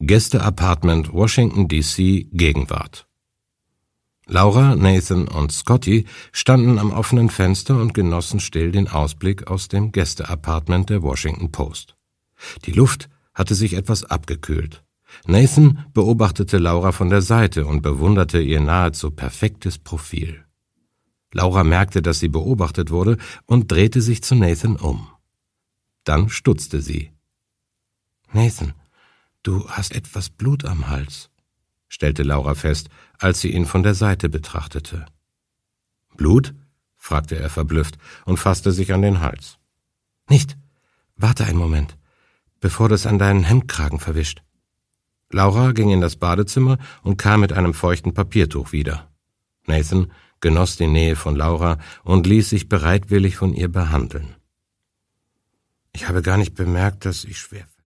Gästeapartment Washington D.C. Gegenwart. Laura, Nathan und Scotty standen am offenen Fenster und genossen still den Ausblick aus dem Gästeapartment der Washington Post. Die Luft hatte sich etwas abgekühlt. Nathan beobachtete Laura von der Seite und bewunderte ihr nahezu perfektes Profil. Laura merkte, dass sie beobachtet wurde und drehte sich zu Nathan um. Dann stutzte sie. »Nathan, du hast etwas Blut am Hals«, stellte Laura fest, als sie ihn von der Seite betrachtete. »Blut?« fragte er verblüfft und fasste sich an den Hals. »Nicht. Warte einen Moment, bevor das an deinen Hemdkragen verwischt.« Laura ging in das Badezimmer und kam mit einem feuchten Papiertuch wieder. Nathan genoss die Nähe von Laura und ließ sich bereitwillig von ihr behandeln. »Ich habe gar nicht bemerkt, dass ich schwer